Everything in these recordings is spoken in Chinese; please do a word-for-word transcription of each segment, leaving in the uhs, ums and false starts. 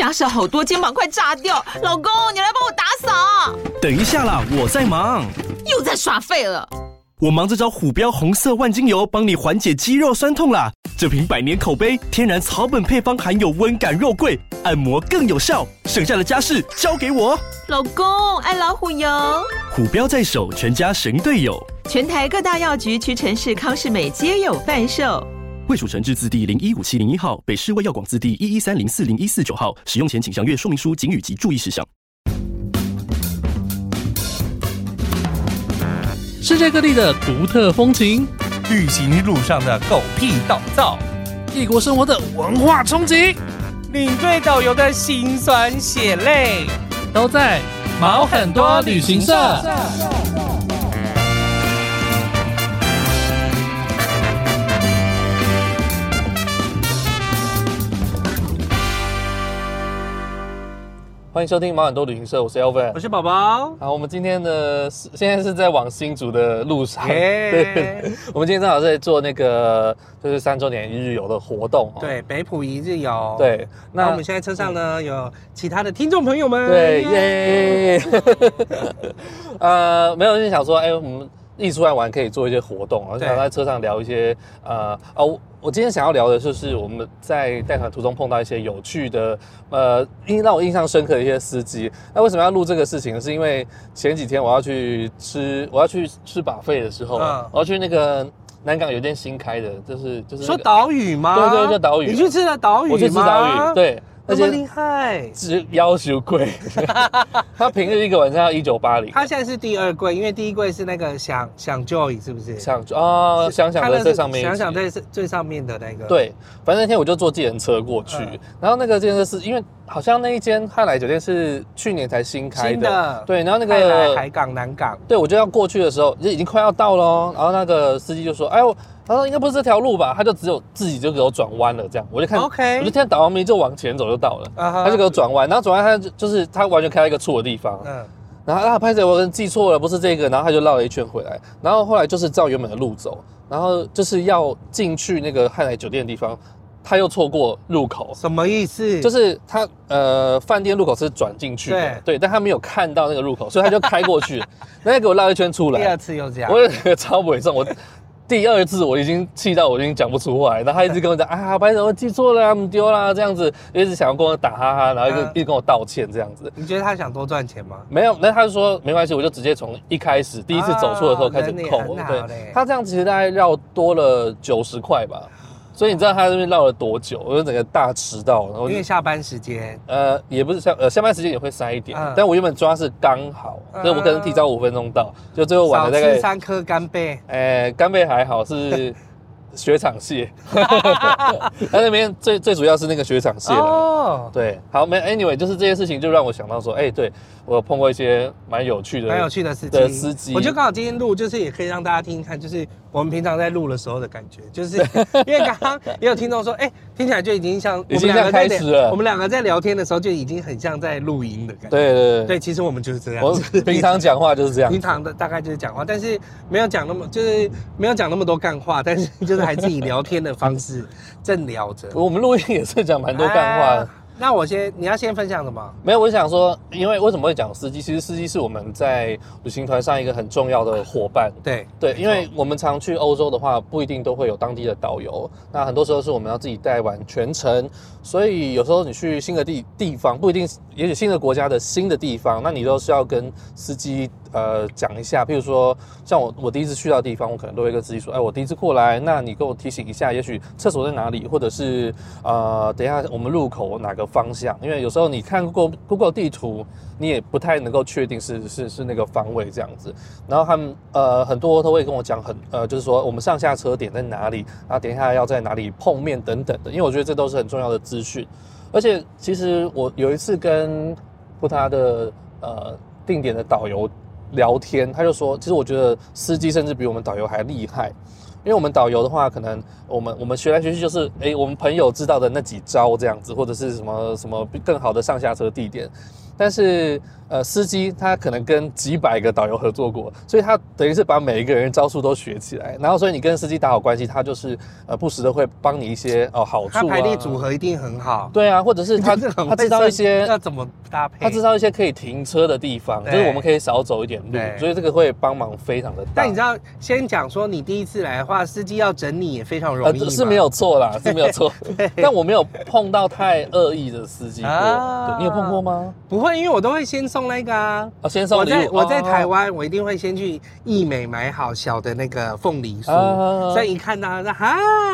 家事好多，肩膀快炸掉。老公，你来帮我打扫。 等一下啦，我在忙。 又在耍废了。 我忙着找虎标红色万金油，帮你缓解肌肉酸痛啦。这瓶百年口碑，天然草本配方，含有温感肉桂，按摩更有效。剩下的家事交给我。 老公，爱老虎油。 虎标在手，全家神队友。 全台各大药局、屈臣氏、康是美皆有贩售。 卫署成字字第零一五七零一号，北市卫药广字第一一三零四零一四九号。使用前请详阅说明书、警语及注意事项。 世界各地的独特风情， 旅行路上的狗屁倒灶， 异国生活的文化冲击， 领队导游的辛酸血泪， 都在毛很多旅行社。 欢迎收听毛很多旅行社，我是 Elvin， 我是宝宝。 好，我们今天呢，现在是在往新竹的路上。 Yeah. 对，我们今天正好在做那个就是三周年一日游的活动。 对，北埔一日游。 对， 那, 那我们现在车上呢、嗯、有其他的听众朋友们。 对，耶、yeah. 呃，没有人想说，哎、欸，我们一出来玩可以做一些活动，而且想在车上聊一些呃哦。我今天想要聊的就是我们在带团途中碰到一些有趣的，呃，印让我印象深刻的一些司机。那为什么要录这个事情呢？是因为前几天我要去吃，我要去吃buffet的时候，嗯、我要去那个南港有一间新开的，就是就是、那个、 说岛屿吗？ 对对，叫岛屿。 你去吃了岛屿吗？ 我去吃岛屿，对。 那么厉害， 只要求贵。他平日一个晚上要一九八零， 他现在是第二柜，因为第一柜是那个想想 Joy 是不是？ 想哦，想想在最上面， 想想在最上面的那个。 对，反正那天我就坐计程车过去，嗯、然后那个计程车是因为好像那一间汉来酒店是去年才新开的， 新的对，然后那个汉来海港南港， 对，我就要过去的时候就已经快要到了、哦，然后那个司机就说：“哎呦。”他说应该不是这条路吧，他就只有自己就给我转弯了，这样我就看， okay. 我就听导航名就往前走就到了， uh-huh. 他就给我转弯，然后转弯他就就是他完全开到一个错的地方，嗯，然后啊拍着我跟记错了，不是这个，然后他就绕了一圈回来，然后后来就是照原本的路走，然后就是要进去那个汉来酒店的地方，他又错过入口， 什么意思？ 就是他呃饭店入口是转进去的，对，对，但他没有看到那个入口，所以他就开过去，然后给我绕一圈出来， 第二次又这样， 我觉得超猥琐，我。第二次我已经气到我已经讲不出话来，然后他一直跟我讲啊，白总我记错了啊，我丢啦这样子，一直想要跟我打哈哈，然后一直、嗯、一直跟我道歉这样子。 你觉得他想多赚钱吗？ 没有，那他就说没关系，我就直接从一开始第一次走错的时候开始扣。哦、对，他这样其实大概绕多了九十块吧。所以你知道他这边绕了多久？我就整个大迟到，然后因为下班时间， 呃，也不是下呃下班时间也会塞一点，嗯、但我原本抓是刚好，嗯、所以我可能提早五分钟到，就最后晚了大概少吃三颗干贝， 哎，干贝还好是雪场蟹，他那边最最主要是那个雪场蟹哦，对，好没 anyway 就是这件事情就让我想到说，哎、欸，对我有碰过一些蛮有趣的、 蛮有趣的司机的司机， 我就刚好今天录，就是也可以让大家听听看，就是我们平常在录的时候的感觉，就是因为刚刚也有听众说，哎、欸，听起来就已经像已经像开始了， 我们两个在聊天的时候就已经很像在录音的感觉， 对对 对, 对，其实我们就是这样， 我平常讲话就是这样， 平常的大概就是讲话，但是没有讲那么就是没有讲那么多干话，但是就是还是以聊天的方式正聊着。 我们录音也是讲蛮多干话的。啊那我先，你要先分享什么？ 没有，我想说，因为为什么会讲司机？其实司机是我们在旅行团上一个很重要的伙伴。 对对，因为我们常去欧洲的话，不一定都会有当地的导游。那很多时候是我们要自己带完全程，所以有时候你去新的地地方，不一定，也许新的国家的新的地方，那你都是要跟司机呃讲一下。譬如说，像我我第一次去到的地方，我可能都会跟司机说，哎，我第一次过来，那你跟我提醒一下，也许厕所在哪里，或者是呃，等一下我们入口哪个方向，因为有时候你看 Google Google 地图，你也不太能够确定是是是那个方位这样子。然后他们呃很多都会跟我讲很呃，就是说我们上下车点在哪里，然后等一下要在哪里碰面等等的，因为我觉得这都是很重要的资讯。而且其实我有一次跟布他的呃定点的导游聊天，他就说，其实我觉得司机甚至比我们导游还厉害。因为我们导游的话，可能我们我们学来学去就是，哎，我们朋友知道的那几招这样子，或者是什么什么更好的上下车地点。 但是呃，司机他可能跟几百个导游合作过，所以他等于是把每一个人招数都学起来，然后所以你跟司机打好关系，他就是呃不时的会帮你一些哦好处啊， 他排列组合一定很好。 对啊，或者是他他知道一些要怎么搭配， 他知道一些可以停车的地方，就是我们可以少走一点路，所以这个会帮忙非常的大。 但你知道，先讲说你第一次来的话，司机要整你也非常容易、呃， 是没有错啦，是没有错。但我没有碰到太恶意的司机过，啊、对你有碰过吗？ 不会，因为我都会先送那个啊。 哦，先送礼物。 我在我在台湾，我一定会先去义美买好小的那个凤梨酥，啊、所以一看到他说嗨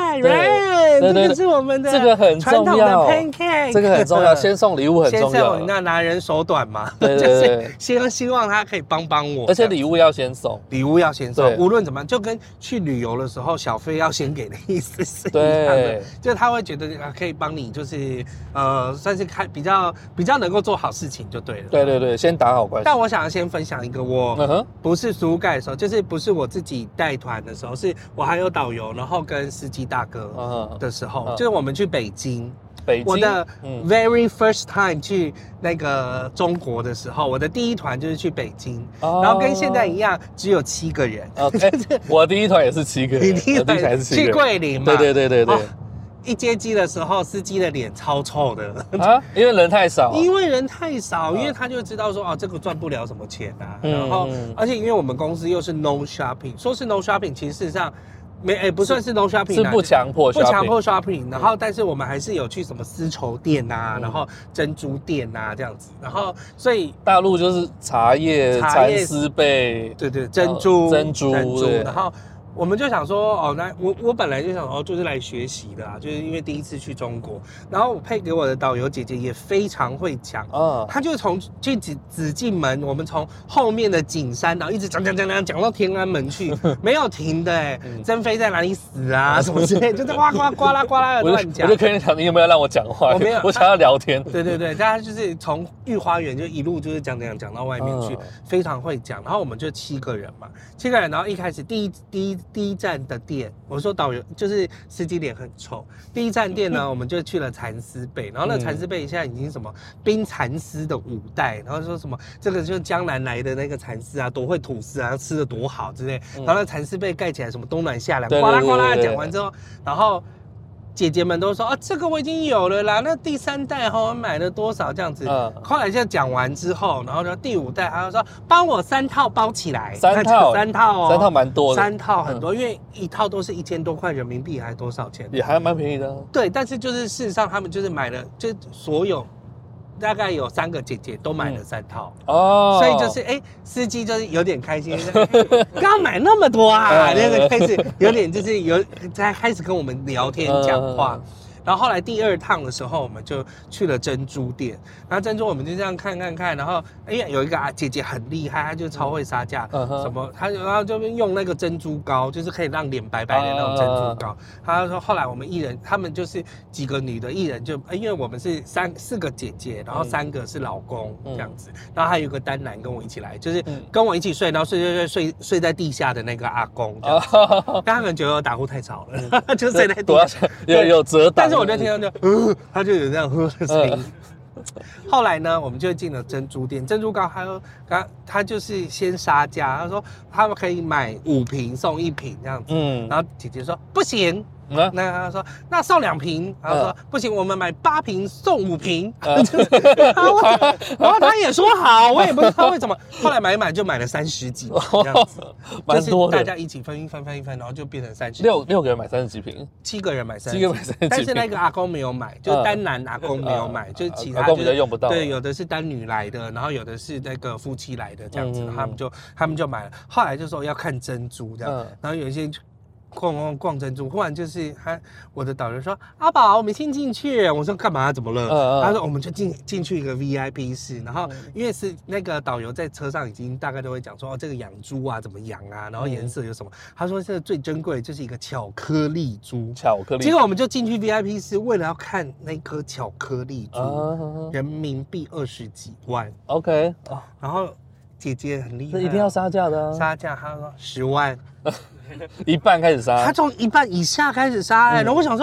，Ryan， 这个是我们的这个很重要 ，pancake， 这个很重要，先送礼物很重要。 那拿人手短嘛， 对对对就是先希望他可以帮帮我， 而且礼物要先送， 礼物要先送，无论怎么样，就跟去旅游的时候小费要先给的意思是一样的，就他会觉得可以帮你，就是呃，算是开比较比较能够做好事情就对了。 对对对，先打好关系。 但我想要先分享一个，我不是苏盖的时候，就是不是我自己带团的时候，是我还有导游，然后跟司机大哥的时候，就是我们去北京。 北京， 我的 very first time 去那个中国的时候，我的第一团就是去北京，哦、然后跟现在一样，只有七个人。 OK， 我第一团也是七个人， 你第一团也是七个人， 去桂林嘛？ 对对对对对。哦、 一接机的时候，司机的脸超臭的啊，因为人太少。 因为人太少，因为他就知道说，哦，这个赚不了什么钱啊。嗯、然后，而且因为我们公司又是 no shopping， 说是 no shopping， 其实事实上。没诶、欸，不算是 no shopping， 是不强迫 shopping， 不强迫 shopping。然后，但是我们还是有去什么丝绸店啊，嗯、然后珍珠店啊这样子。然后，所以大陆就是茶叶、蚕丝被， 对对，珍珠、 珍珠、珍珠。 然后我们就想说，哦，那我我本来就想哦，就是来学习的啦，就是因为第一次去中国。然后我配给我的导游姐姐也非常会讲，啊，她就从去紫紫禁门，我们从后面的景山，然后一直讲讲讲讲讲到天安门去，没有停的哎、欸，嗯、珍妃在哪里死啊什么之类，就是呱呱呱啦呱啦的乱讲。 我就跟你讲，你有没有让我讲话？ 我没有， 我想要聊天。 对对对，大家就是从御花园就一路就是讲讲讲到外面去，嗯、非常会讲。然后我们就七个人嘛，七个人，然后一开始第一第一第一站的店，我说导游就是司机脸很臭。第一站店呢，我们就去了蚕丝被，然后那蚕丝被现在已经什么冰蚕丝的五代，然后说什么这个就是江南来的那个蚕丝啊，多会吐丝啊，吃的多好之类。然后那蚕丝被盖起来，什么冬暖夏凉，呱啦呱啦讲完之后，然后。姐姐们都说啊，这个我已经有了啦。那第三代哈，我买了多少这样子？嗯，后来就讲完之后，然后呢，第五代他就说帮我三套包起来， 三套， 三套哦， 三套蛮多的， 三套很多，嗯、因为一套都是一千多块人民币，还多少钱？ 也还蛮便宜的、啊。 对，但是就是事实上他们就是买了，就所有。大概有三个姐姐都买了三套、嗯、哦，所以就是哎、欸，司机就是有点开心，刚、欸、买那么多啊，那个开始有点就是有在开始跟我们聊天讲话。嗯然后后来第二趟的时候，我们就去了珍珠店。然后珍珠我们就这样看看看，然后哎呀，有一个啊姐姐很厉害，她就超会杀价，嗯、什么她然后就用那个珍珠膏，就是可以让脸白白的那种珍珠膏。她说后来我们一人，他们就是几个女的，一人就因为我们是三四个姐姐，然后三个是老公、嗯、这样子，然后还有一个单男跟我一起来，就是跟我一起睡，然后睡睡睡睡睡在地下的那个阿公这样子。但他们觉得我打呼太吵了，嗯、就睡在地下， 有有遮挡。 但是我就听到就，呃，他就有这样喝的声音。嗯、后来呢，我们就进了珍珠店，珍珠膏他说，他他就是先杀价，他说他们可以买五瓶送一瓶这样子，嗯，然后姐姐说不行。嗯、那他说那送两瓶，他说、嗯、不行，我们买八瓶送五瓶，嗯、然后他也说好，我也不知道为什么，后来买一买就买了三十几瓶这样子， 蛮多的， 大家一起分一分分一分，然后就变成三十。 六六个人买三十几瓶， 七个人买三十， 七个买三十几瓶， 但是那个阿公没有买，就单男阿公没有买，嗯、就是其他、就是、 阿公比较用不到， 对，有的是单女来的，然后有的是那个夫妻来的这样子，嗯、他们就他们就买了，后来就说要看珍珠这样，嗯、然后有一些。逛逛逛珍珠，忽然就是他，我的导游说：“阿宝，我们先进去。”我说：“干嘛？怎么了？”嗯嗯他说：“我们就进进去一个 V I P 室，然后因为是那个导游在车上已经大概都会讲说，哦，这个养猪啊怎么养啊，然后颜色有什么。嗯、他说这个最珍贵的就是一个巧克力珠， 巧克力。 结果我们就进去 V I P 室，为了要看那颗巧克力珠，啊、人民币二十几万。 OK， 然后姐姐很厉害， 这一定要杀价的、啊， 杀价，他说十万。” 一半开始杀， 他从一半以下开始杀、欸，然后我想说，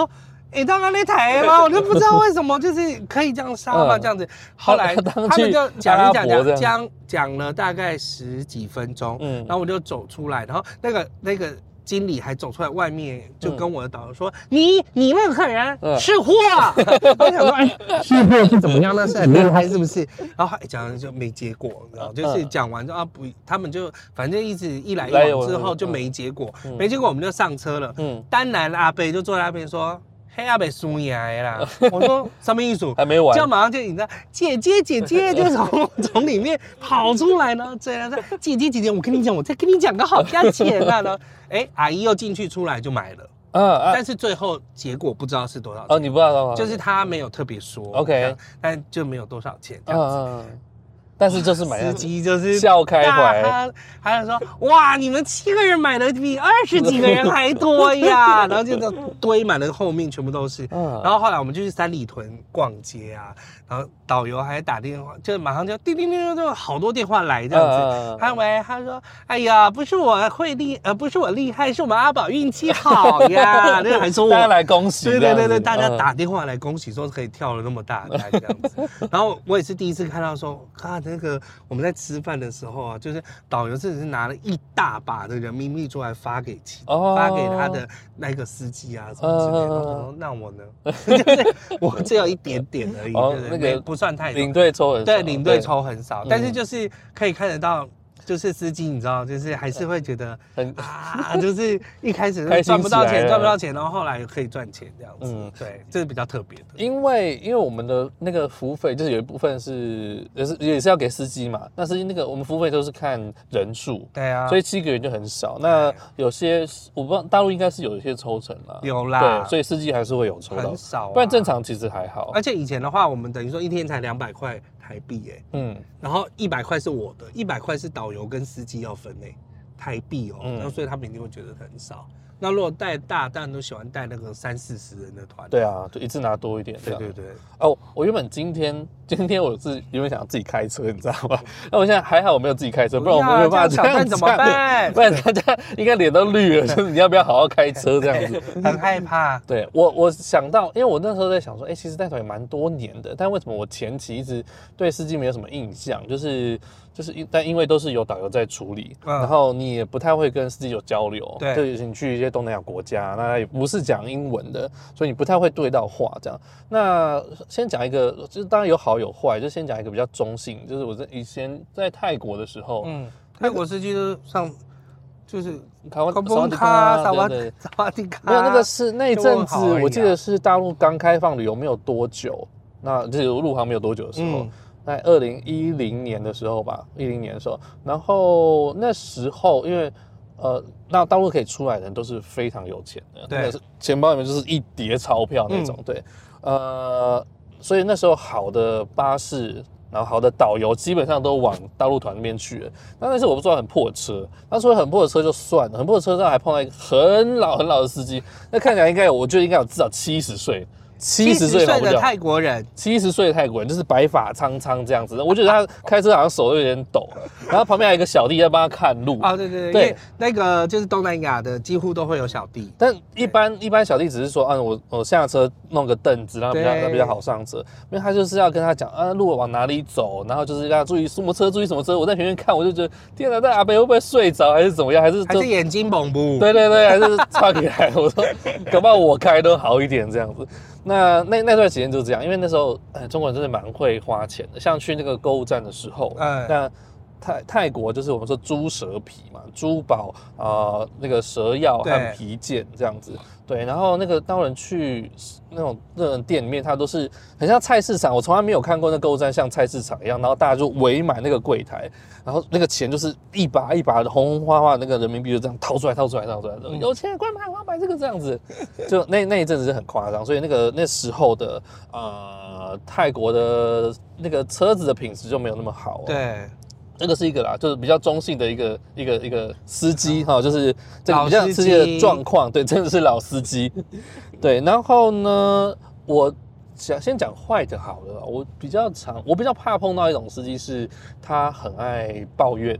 哎，当然那台嘛，我就不知道为什么就是可以这样杀嘛，这样子。后来他们就讲一讲讲讲讲了大概十几分钟，嗯，然后我就走出来，然后那个那个。经理还走出来外面，就跟我的导游说：“嗯、你你那个客人是货。嗯”我想说，哎，是货是怎么样？那是很厉害，是不是？然后讲就没结果，你知道，就是讲完之后啊不，他们就反正一直一来一往之后就没结果，嗯、没结果我们就上车了。嗯，丹南阿伯就坐在那边说。黑阿北输赢啦！我说什么意思？ 还没完， 这样马上就你知道，姐姐姐姐就从从里面跑出来呢，追来说姐姐姐姐，我跟你讲，我再跟你讲个好价钱啊呢。哎，阿姨又进去出来就买了，嗯，啊、但是最后结果不知道是多少钱。 哦，你不知道多少？ 就是他没有特别说 ，OK， 但就没有多少钱这样子。嗯嗯但是就是买司机就是笑开怀， 他还说哇，你们七个人买的比二十几个人还多呀，然后就堆满了后面全部都是。嗯，然后后来我们就去三里屯逛街啊，然后导游还打电话，就马上就叮叮叮叮，好多电话来这样子。他喂，他说哎呀，不是我会厉，呃，不是我厉害，是我们阿宝运气好呀。那还说我大家来恭喜， 对对对对，大家打电话来恭喜，说可以跳了那么大杆这样子。然后我也是第一次看到说，看。那个我们在吃饭的时候啊，就是导游真的是拿了一大把的人民币出来发给其、哦、发给他的那个司机啊什么之类的。我说那我呢，就是我只有一点点而已，哦、对对那个不算太多。 领队抽很少， 对，领队抽很少，但是就是可以看得到。就是司机，你知道，就是还是会觉得很啊，就是一开始赚不到钱，赚不到钱，然后后来可以赚钱这样子。嗯，对，这是比较特别的。 因为因为我们的那个服务费，就是有一部分是也是也是要给司机嘛。那司机那个我们服务费都是看人数， 对啊， 所以七个人就很少。那有些我不知道大陆应该是有一些抽成啦， 有啦， 对，所以司机还是会有抽到， 很少、啊， 不然正常其实还好。 而且以前的话，我们等于说一天才两百块。台币哎、欸，嗯，然后一百块是我的，一百块是导游跟司机要分哎、欸，台币哦，嗯、然后所以他们一定会觉得很少。那如果带大，当然都喜欢带那个三四十人的团。 对啊，就一次拿多一点。 对对对。 哦，我原本今天今天我是原本想自己开车，你知道吗？那我现在还好我没有自己开车，不然我没有办法这样怎么办？ 不然大家应该脸都绿了，就是你要不要好好开车这样子？ 很害怕。 对我我想到，因为我那时候在想说，哎、欸，其实带团也蛮多年的，但为什么我前期一直对司机没有什么印象？就是就是但因为都是有导游在处理，嗯、然后你也不太会跟司机有交流。 对， 就是你去一些东南亚国家。那也不是讲英文的，所以你不太会对到话这样。那先讲一个，就是当然有好有坏，就先讲一个比较中性，就是我在以前在泰国的时候，嗯， 泰国司机都上就是卡瓦萨瓦迪卡，萨瓦萨瓦迪卡， 没有那个是那一阵子，我记得是大陆刚开放旅游没有多久，那就是入行没有多久的时候。嗯在二零一零年的时候吧，一零年的时候，然后那时候因为。呃，那大陆可以出来的人都是非常有钱的，对，钱包里面就是一叠钞票那种，嗯、对，呃，所以那时候好的巴士，然后好的导游基本上都往大陆团那边去了。那那时候我不知道很破的车，那说很破的车就算了，很破的车上还碰到一个很老很老的司机，那看起来应该有，我觉得应该有至少七十岁。七十岁的泰国人， 七十岁的泰国人就是白发苍苍这样子，我觉得他开车好像手有点抖，然后旁边还有一个小弟在帮他看路。 哦，对对对，对，那个就是东南亚的几乎都会有小弟， 但一般一般小弟只是说，啊，我我下车弄个凳子，然后比较比较好上车，因为他就是要跟他讲啊，路往哪里走，然后就是要注意什么车，注意什么车。我在前面看，我就觉得天哪，这阿伯会不会睡着，还是怎么样，还是还是眼睛蒙不？ 对对对，还是岔起来。我说，搞不好我开都好一点这样子。那那那段时间就是这样，因为那时候，呃，中国人真的蛮会花钱的。像去那个购物站的时候，嗯，那泰泰国就是我们说猪蛇皮嘛，珠宝啊、呃，那个蛇药和皮件这样子。对，然后那个当人去那种那种店里面，它都是很像菜市场，我从来没有看过那购物站像菜市场一样，然后大家就围满那个柜台，然后那个钱就是一把一把的红红花花的那个人民币就这样掏出来掏出来掏出来，嗯、有钱快买，我要买这个这样子，就那那一阵子是很夸张，所以那个那时候的呃泰国的那个车子的品质就没有那么好、哦， 对。 这个是一个啦，就是比较中性的一个一个一个司机哈、哦，就是这个比较司机的状况，对，真的是老司机，对。然后呢，我想先讲坏的好了，我比较常，我比较怕碰到一种司机是他很爱抱怨，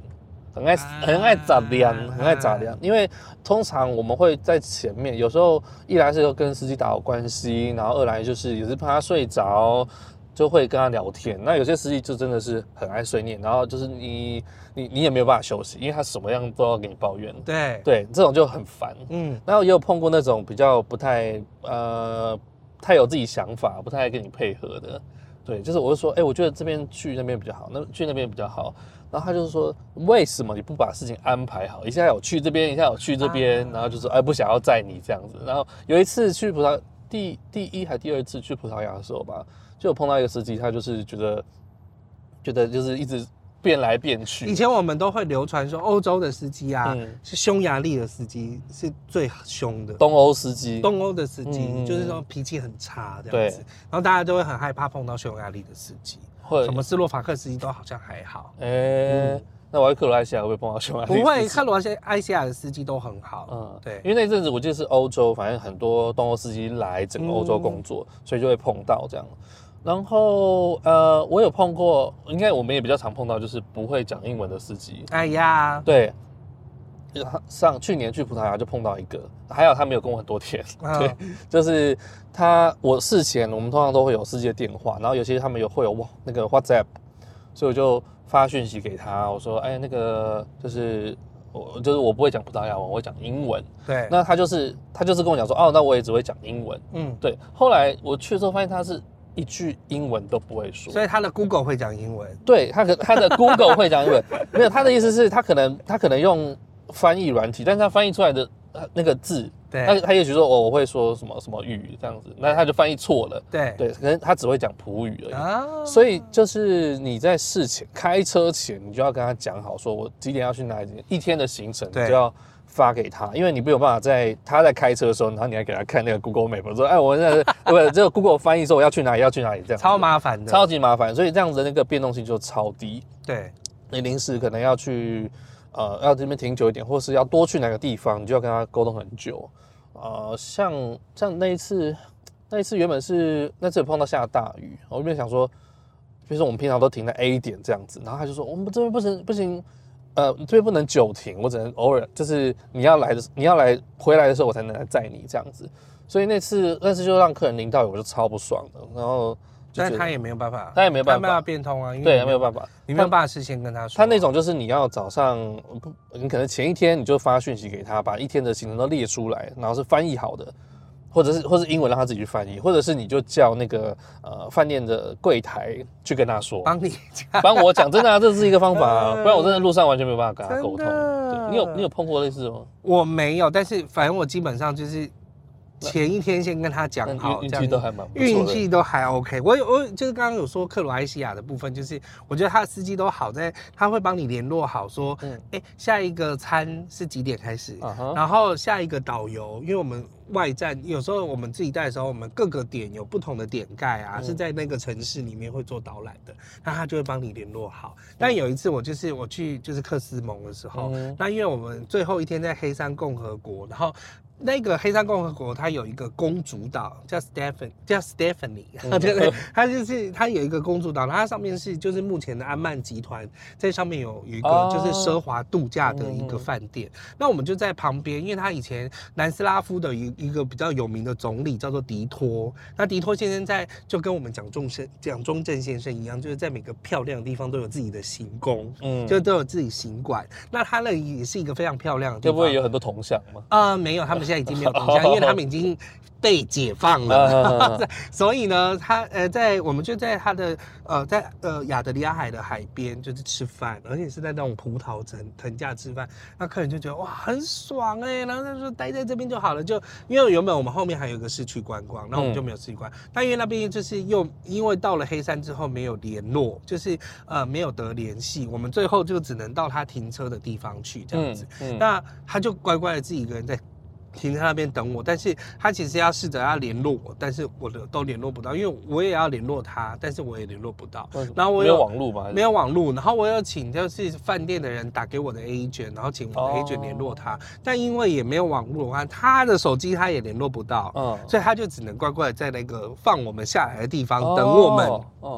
很爱很爱杂粮，很爱杂粮，因为通常我们会在前面，有时候一来是跟司机打好关系，然后二来就是也是怕他睡着，就会跟他聊天。那有些司机就真的是很爱碎念，然后就是你你你也没有办法休息，因为他什么样都要给你抱怨。 对对，这种就很烦。嗯，然后也有碰过那种比较不太呃太有自己想法，不太爱跟你配合的。对，就是我就说，哎、欸，我觉得这边去那边比较好，那去那边比较好。然后他就是说，为什么你不把事情安排好？一下有去这边，一下有去这边，啊、然后就说，哎、欸，不想要载你这样子。然后有一次去葡萄第第一还第二次去葡萄牙的时候吧，就有碰到一个司机，他就是觉得觉得就是一直变来变去。 以前我们都会流传说，欧洲的司机啊，嗯、是匈牙利的司机是最凶的， 东欧司机， 东欧的司机、嗯、就是说脾气很差这样子，然后大家都会很害怕碰到匈牙利的司机。什么斯洛伐克司机都好像还好，哎、 欸嗯，那我在克罗埃西亚会不会碰到匈牙利？ 不会，克罗埃西亚的司机都很好，嗯，对， 因为那阵子我记得是欧洲，反正很多东欧司机来整个欧洲工作，嗯、所以就会碰到这样。然后呃，我有碰过，应该我们也比较常碰到，就是不会讲英文的司机。 哎呀， 对。上去年去葡萄牙就碰到一个，还好他没有跟我很多天，哦、对，就是他我事前我们通常都会有司机的电话，然后有些他们有会有哇那个 WhatsApp， 所以我就发讯息给他，我说哎那个就是我就是我不会讲葡萄牙文，我会讲英文， 对， 那他就是他就是跟我讲说哦那我也只会讲英文，嗯，对，后来我去的时候发现他是一句英文都不会说， 所以他的 Google 会讲英文， 对他可他的 Google 会讲英文，没有他的意思是他可能他可能用翻译软体，但是他翻译出来的那个字，对，他他也许说哦我会说什么什么语这样子，那他就翻译错了， 对对，可能他只会讲葡语而已，啊、所以就是你在事前开车前，你就要跟他讲好，说我几点要去哪里，一天的行程你就要发给他，因为你没有办法在他在开车的时候，然后你还给他看那个 Google Map， 说哎我现在不这个 Google 翻译说我要去哪里要去哪里这样， 超麻烦的， 超级麻烦，所以这样子的那个变动性就超低， 对， 你临时可能要去。呃，要这边停久一点，或是要多去哪个地方，你就要跟他沟通很久。呃，像像那一次，那一次原本是那次碰到下大雨，我原本想说，比如说我们平常都停在 A 点这样子，然后他就说我们这边不行不行，呃，这边不能久停，我只能偶尔就是你要来的你要来回来的时候我才能来载你这样子。所以那次那次就让客人淋到雨，我就超不爽的，然后。 但是他也没有办法， 他也没有办法， 他没有办法变通啊，因为对，没有办法， 你没有办法事先跟他说。 他那种就是你要早上，你可能前一天你就发讯息给他，把一天的行程都列出来，然后是翻译好的，或者是或是英文让他自己去翻译，或者是你就叫那个呃饭店的柜台去跟他说， 帮你讲， 帮我讲，真的啊，这是一个方法啊，不然我真的路上完全没有办法跟他沟通。对，你有你有碰过类似吗？ 我没有，但是反正我基本上就是。前一天先跟他讲好， 运气都还蛮不错的， 运气都还 OK。我有我就是刚刚有说克罗埃西亚的部分，就是我觉得他的司机都好在，他会帮你联络好说，嗯，哎、欸，下一个餐是几点开始， uh-huh. 然后下一个导游，因为我们外站有时候我们自己带的时候，我们各个点有不同的点盖啊，嗯、是在那个城市里面会做导览的，那他就会帮你联络好。但有一次我就是我去就是克斯蒙的时候，嗯、那因为我们最后一天在黑山共和国，然后。那个黑山共和国，它有一个公主岛，叫 Stephen， 叫 Stephanie， 对对，它就是它有一个公主岛，它上面是就是目前的安曼集团在上面有有一个就是奢华度假的一个饭店。哦、那我们就在旁边，因为他以前南斯拉夫的一一个比较有名的总理叫做迪托，那迪托先生在就跟我们蒋中正蒋中正先生一样，就是在每个漂亮的地方都有自己的行宫，嗯，就都有自己行馆。那它那也是一个非常漂亮的地方， 会不会有很多铜像吗？ 啊、呃，没有，他们。现在已经没有铜像，因为他们已经被解放了，所以呢，他呃，在我们就在他的呃，在呃亚得里亚海的海边就是吃饭，而且是在那种葡萄藤藤架吃饭，那客人就觉得哇很爽哎、欸，然后他说待在这边就好了，就因为原本我们后面还有一个市区观光，那我们就没有市区观光，但因为那边就是又因为到了黑山之后没有联络，就是呃没有得联系，我们最后就只能到他停车的地方去这样子，嗯嗯、那他就乖乖的自己一个人在。停在那边等我，但是他其实要试着要联络我，但是我的都联络不到，因为我也要联络他，但是我也联络不到。然后我有没有网路吗？ 没有网路，然后我有请就是饭店的人打给我的 agent， 然后请我的 agent 联络他，哦、但因为也没有网路的话，他的手机他也联络不到，嗯，所以他就只能乖乖的在那个放我们下来的地方等我们。哦。哦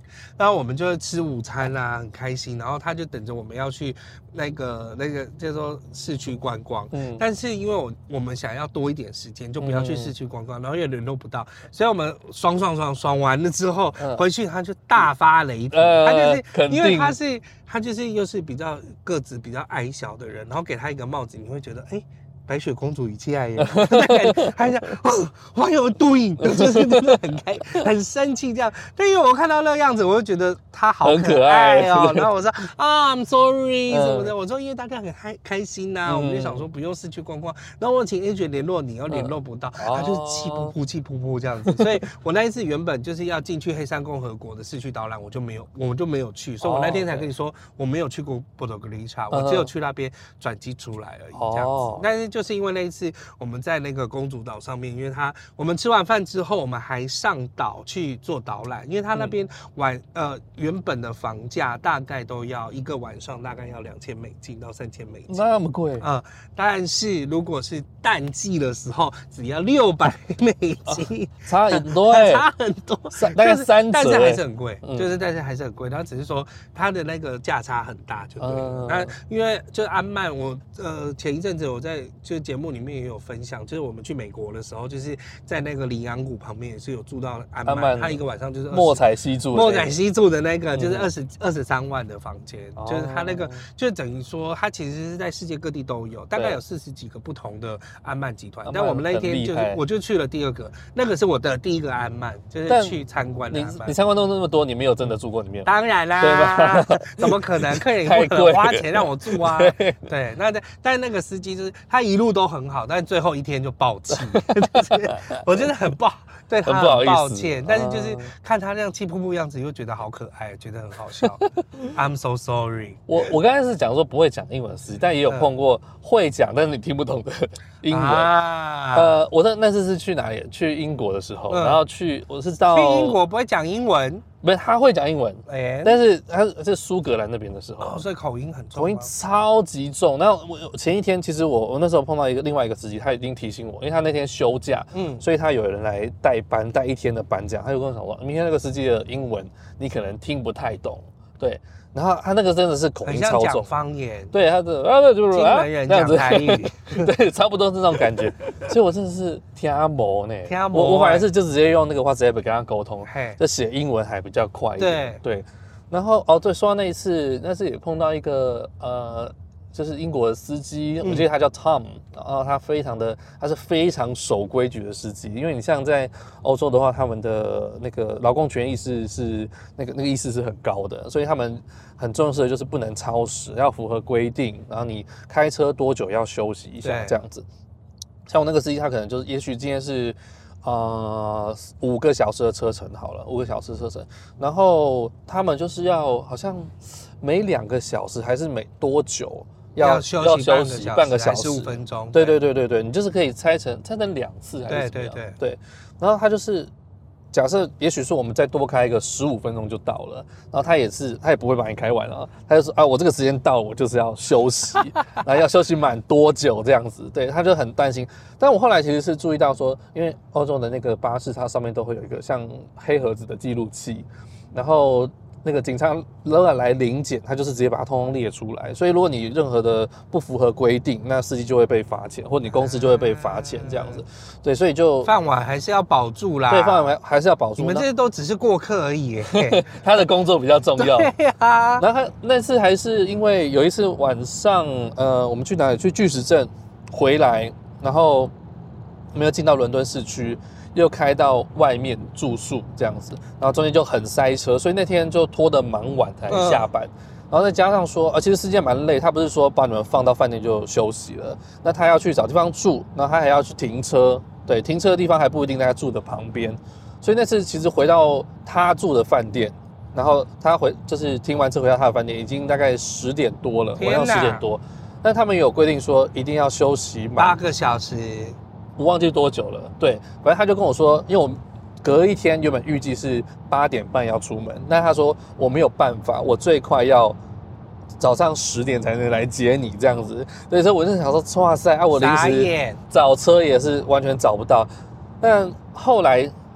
然后我们就吃午餐啊，很开心。然后他就等着我们要去那个那个叫做市区观光。嗯，但是因为我我们想要多一点时间，就不要去市区观光，嗯、然后也联络不到，所以我们爽爽爽爽完了之后、嗯、回去，他就大发雷霆。呃、他就是因为他是他就是又是比较个子比较矮小的人，然后给他一个帽子，你会觉得哎。白雪公主一起来耶，还想哦 ，What are you doing？ 就是真的很开，很生气这样。但因为我看到那个样子，我就觉得他好可爱哦。然后我说啊 ，I'm sorry 什么的。我说因为大家很开开心呐、啊，嗯、我们就想说不用市区逛逛。然后我请 agent 联络你，又联络不到，嗯、他就是气噗噗气噗噗这样子。所以我那一次原本就是要进去黑山共和国的市区导览，我就没有，我就没有去。所以我那天才跟你说，我没有去过波多格利察，我只有去那边转机出来而已这样子。但是就是因为那一次我们在那个公主岛上面，因为他我们吃完饭之后，我们还上岛去做导览，因为他那边晚、嗯、呃原本的房价大概都要一个晚上大概要两千美金到三千美金， 那么贵啊、呃！但是如果是淡季的时候，只要六百美金、哦， 差很多、欸， 差很多， 大概三折、欸， 但是还是很贵，嗯、就是但是还是很贵。然后只是说它的那个价差很大，就对了。那、嗯、因为就是安曼，我呃前一阵子我在就节目里面也有分享，就是我们去美国的时候，就是在那个里昂谷旁边也是有住到安曼，安曼他一个晚上就是莫彩西住， 莫彩西住的那个就是二十二十三万的房间，嗯、就是他那个就等于说他其实是在世界各地都有，大概有四十几个不同的安曼集团。但我们那一天就是我就去了第二个，那个是我的第一个安曼，就是去参观的安曼。 你你参观都那么多，你没有真的住过里面？ 当然啦，对吧？怎么可能？客人也不可能花钱让我住啊。对，那但那个司机就是他一路都很好，但最后一天就爆气，就是我真的很不好，对他很抱歉，但是就是看他那样气噗噗样子，又觉得好可爱，觉得很好笑。I'm so sorry 我。我我刚才是讲说不会讲英文的司机，但也有碰过会讲，但是你听不懂的英文。啊、呃，我那那次是去哪里？去英国的时候，嗯、然后去我是到去英国不会讲英文。 不是，他会讲英文，欸、但是他是苏格兰那边的时候， 哦，所以口音很重， 口音超级重。然后我前一天其实我我那时候碰到一个另外一个司机，他已经提醒我，因为他那天休假，嗯，所以他有人来代班带一天的班这样，他就跟我讲说，明天那个司机的英文你可能听不太懂，对。然后他那个真的是口音超重， 很像讲方言， 对，他的啊，就是金门人讲台语， 对，差不多是那种感觉。所以我真的是听不呢， 听不， 我我反而是就直接用那个 WhatsApp 跟他沟通，就写英文还比较快一点。对对，然后哦对，说到那一次，那次也碰到一个呃。就是英国的司机，我记得他叫 Tom，、嗯、然后他非常的，他是非常守规矩的司机。因为你像在欧洲的话，他们的那个劳工权意识是那个那个意识是很高的，所以他们很重视的就是不能超时，要符合规定。然后你开车多久要休息一下这样子。像我那个司机，他可能就是，也许今天是呃五个小时的车程好了，五个小时的车程，然后他们就是要好像每两个小时还是每多久？ 要休息要休息半个小时， 十五分钟。 对对对对对，你就是可以拆成拆成两次还是怎么样？对对对对。然后他就是假设，也许说我们再多开一个十五分钟就到了，然后他也是他也不会把你开完啊，他就说啊，我这个时间到，我就是要休息，然后要休息满多久这样子？对，他就很担心。但我后来其实是注意到说，因为欧洲的那个巴士，它上面都会有一个像黑盒子的记录器，然后。那个警察仍然来临检，他就是直接把它通通列出来。所以如果你任何的不符合规定，那司机就会被罚钱，或你公司就会被罚钱这样子。对，所以就饭碗还是要保住啦。 对，饭碗还是要保住。 你们这些都只是过客而已。 他的工作比较重要。 对啊。 然后他那次还是因为有一次晚上，呃，我们去哪里？去巨石阵回来，然后没有进到伦敦市区。又开到外面住宿这样子，然后中间就很塞车，所以那天就拖得蛮晚才下班。嗯、然后再加上说，呃，其实司机蛮累，他不是说把你们放到饭店就休息了，那他要去找地方住，然后他还要去停车，对，停车的地方还不一定在他住的旁边，所以那次其实回到他住的饭店，然后他回就是停完车回到他的饭店，已经大概十点多了，晚上十点多，但他们有规定说一定要休息八个小时。 我忘记多久了，对，反正他就跟我说，因为我隔一天原本预计是八点半要出门，那他说我没有办法，我最快要早上十点才能来接你这样子，所以说我就想说，哇塞，啊，我临时找车也是完全找不到，但后来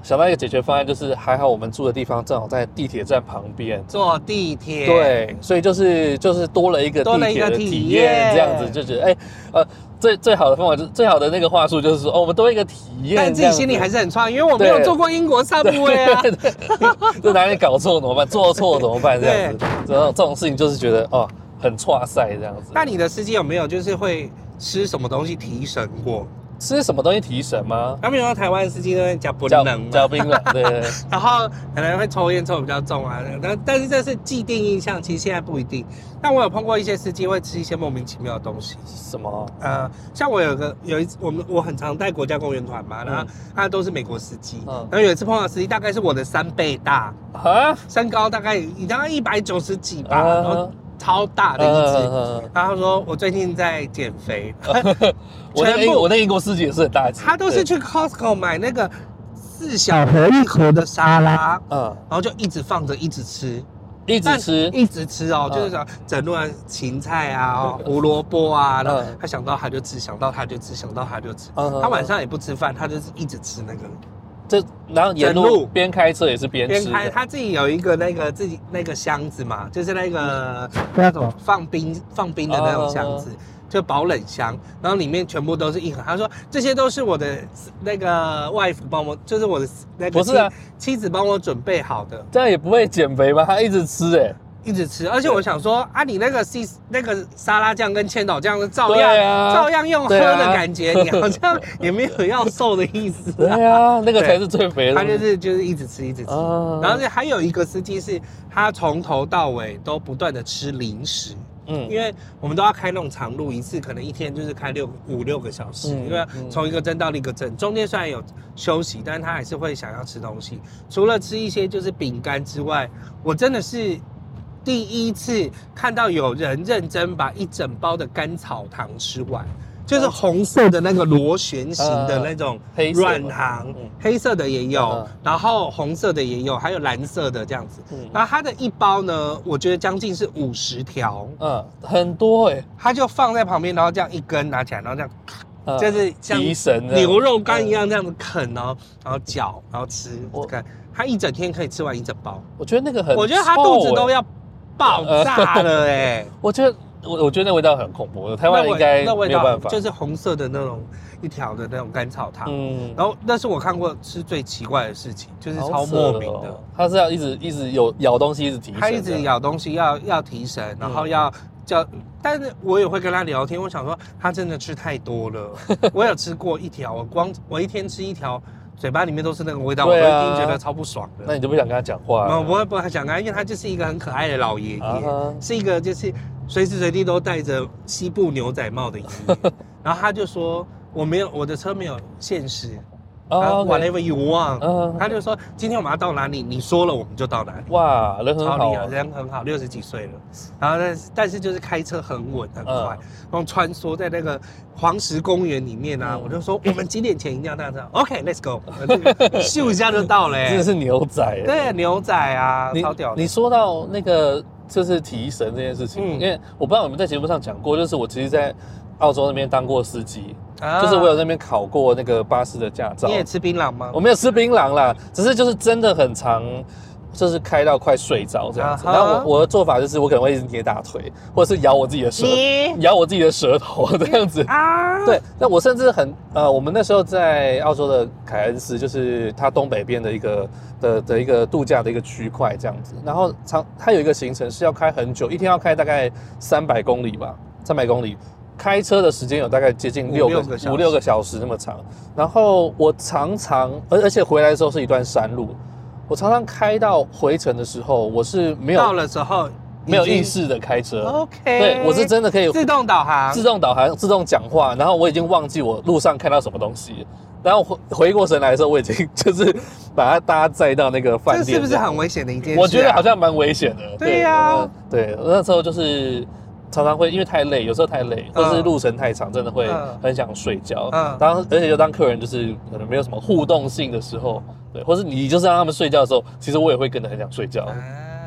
想到一个解决方案，就是还好我们住的地方正好在地铁站旁边， 坐地铁， 对，所以就是就是多了一个地铁的体验，这样子就觉得哎、欸、呃。最最好的方法就是最好的那个话术就是说，哦，我们多一个体验， 但自己心里还是很创，因为我没有坐过英国 Subway 啊， 这哪里搞错怎么办？做错怎么办？这样子，然后这种事情就是觉得哦，很挫赛这样子。 那你的司机有没有就是会吃什么东西提神过？ 吃什么东西提神吗？ 他们有台湾司机都会加槟榔， 加槟榔，对。 然后可能会抽烟抽的比较重啊，但但是这是既定印象，其实现在不一定。但我有碰过一些司机会吃一些莫名其妙的东西。 什么？ 呃，像我有个有一次，我们我很常带国家公园团嘛，然后他都是美国司机，嗯、然后有一次碰到司机大概是我的三倍大，啊，身高大概你大概一百九十几吧，啊、然后超大的一只，啊、然后他说我最近在减肥。 我那个我那个英国司机也是很大只， 他都是去 Costco 买那个四小盒一盒的沙拉，嗯，然后就一直放着，一直吃， 一直吃， 一直吃哦，嗯、就是说整顿芹菜啊、胡萝卜啊，然后他想到他就吃，想到他就吃，想到他就吃。嗯、他晚上也不吃饭，他就是一直吃那个。 这然后沿路边开车也是边吃， 边开他自己有一个那个自己那个箱子嘛，就是那个那种放冰放冰的那种箱子。嗯就保冷箱，然后里面全部都是一盒。他说这些都是我的那个外父帮我，就是我的那个不是啊妻子帮我准备好的。 这样也不会减肥吗？他一直吃哎、欸， 一直吃。而且我想说啊，你那个西那个沙拉酱跟千岛酱是照样、啊、照样用喝的感觉，啊、你好像也没有要瘦的意思、啊。 对啊，那个才是最肥的。 他就是就是一直吃一直吃，啊、然后还有一个司机是他从头到尾都不断的吃零食。嗯，因为我们都要开那种长路，一次可能一天就是开六五六个小时，嗯、因为从一个镇到另一个镇，中间虽然有休息，但是他还是会想要吃东西。除了吃一些就是饼干之外，我真的是第一次看到有人认真把一整包的甘草糖吃完。就是红色的那个螺旋形的那种软糖，呃、黑色的也有，呃、然后红色的也有，还有蓝色的这样子。嗯、然后它的一包呢，我觉得将近是五十条，嗯， 很多哎、欸。 它就放在旁边，然后这样一根拿起来，然后这样，呃、就是像神牛肉干一样这样子啃哦，然后嚼，然后吃。我看它一整天可以吃完一整包。 我觉得那个很， 我觉得它肚子都要爆炸了哎、欸。 我觉得。我我觉得那味道很恐怖，台湾应该没有办法， 就是红色的那种一条的那种甘草糖，嗯，然后那是我看过吃最奇怪的事情，就是超莫名的， 他是要一直一直有咬东西一直提神， 他一直咬东西要要提神，然后要叫，但是我也会跟他聊天，我想说他真的吃太多了，我有吃过一条，我光我一天吃一条。嘴巴里面都是那个味道，啊、我都已经觉得超不爽的。 那你就不想跟他讲话、啊？ 我不会不会想跟他，因为他就是一个很可爱的老爷爷， uh-huh. 是一个就是随时随地都戴着西部牛仔帽的爷爷。然后他就说：“我没有我的车没有限时。” Oh, okay. Whatever you want，、uh, 他就说今天我们要到哪里，你说了我们就到哪里。 哇，人很好、啊， 超厉害，人很好，六十几岁了。然后但是但是就是开车很稳很快， uh. 然后穿梭在那个黄石公园里面啊， uh. 我就说我们几点前一定要到这 OK，Let's、okay, go， 咻一下就到了、欸。 真的是牛仔， 对，牛仔啊，超屌的。 你说到那个就是提神这件事情，嗯、因为我不知道我们在节目上讲过，就是我其实，在澳洲那边当过司机。啊、就是我有在那边考过那个巴士的驾照。 你也吃槟榔吗？ 我没有吃槟榔啦，只是就是真的很长，就是开到快睡着这样子。啊、然后我我的做法就是我可能会一直捏大腿，或者是咬我自己的舌，咬我自己的舌头这样子。啊，对。那我甚至很呃，我们那时候在澳洲的凯恩斯，就是它东北边的一个的的一个度假的一个区块这样子。然后长它有一个行程是要开很久，一天要开大概三百公里吧，三百公里。开车的时间有大概接近六个五六个小时那么长，然后我常常，而而且回来的时候是一段山路，我常常开到回程的时候，我是没有到了之后没有意识的开车 ，OK， 对我是真的可以自动导航、 自动导航、自动讲话，然后我已经忘记我路上看到什么东西，然后回回过神来的时候，我已经就是把大家载到那个饭店， 这是不是很危险的一件事、啊？ 我觉得好像蛮危险的。 对呀、啊， 对，那时候就是。常常会因为太累，有时候太累，或是路程太长，真的会很想睡觉。嗯，当而且就当客人就是可能没有什么互动性的时候，对，或是你就是让他们睡觉的时候，其实我也会跟着很想睡觉。